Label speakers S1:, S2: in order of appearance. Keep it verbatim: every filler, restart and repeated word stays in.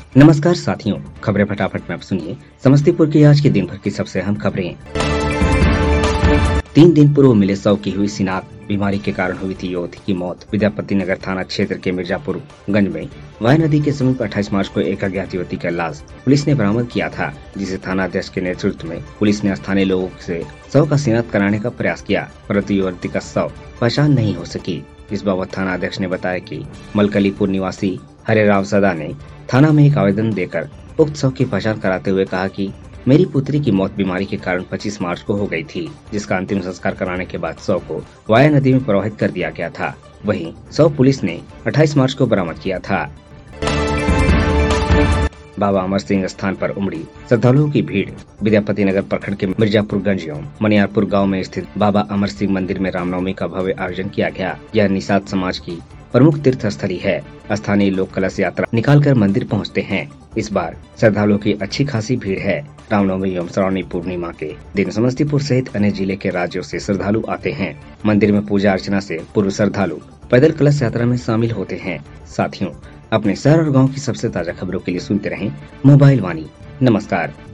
S1: नमस्कार साथियों, खबरें फटाफट में आप सुनिए। समस्तीपुर की आज के दिन भर की सबसे अहम खबरें। तीन दिन पूर्व मिले शव की हुई शिनाख्त। बीमारी के कारण हुई थी युवती की मौत। विद्यापति नगर थाना क्षेत्र के मिर्जापुर गंज में वाय नदी के समीप अट्ठाईस मार्च को एक अज्ञात युवती का लाश पुलिस ने बरामद किया था, जिसे थाना अध्यक्ष के नेतृत्व में पुलिस ने स्थानीय लोगों से शव का शिनाख्त कराने का प्रयास किया, परंतु युवती का शव पहचान नहीं हो सकी। इस बाबत थाना अध्यक्ष ने बताया कि मलकलीपुर निवासी हरेराव सदा ने थाना में एक आवेदन देकर उक्त शव की पहचान कराते हुए कहा कि मेरी पुत्री की मौत बीमारी के कारण पच्चीस मार्च को हो गई थी, जिसका अंतिम संस्कार कराने के बाद शव को वाया नदी में प्रवाहित कर दिया गया था। वहीं शव पुलिस ने अट्ठाईस मार्च को बरामद किया था। बाबा अमर सिंह स्थान पर उमड़ी श्रद्धालुओं की भीड़। विद्यापति नगर प्रखंड के मिर्जापुर गंज एवं मनियारपुर गाँव में स्थित बाबा अमर सिंह मंदिर में रामनवमी का भव्य आयोजन किया गया। यह निषाद समाज की प्रमुख तीर्थ स्थली है। स्थानीय लोग कलश यात्रा निकालकर मंदिर पहुंचते हैं। इस बार श्रद्धालुओं की अच्छी खासी भीड़ है। रामनवमी एवं श्रावणी पूर्णिमा के दिन समस्तीपुर सहित अन्य जिले के राज्यों से श्रद्धालु आते हैं। मंदिर में पूजा अर्चना से पूर्व श्रद्धालु पैदल कलश यात्रा में शामिल होते हैं। साथियों, अपने शहर और गाँव की सबसे ताजा खबरों के लिए सुनते रहें मोबाइल वाणी। नमस्कार।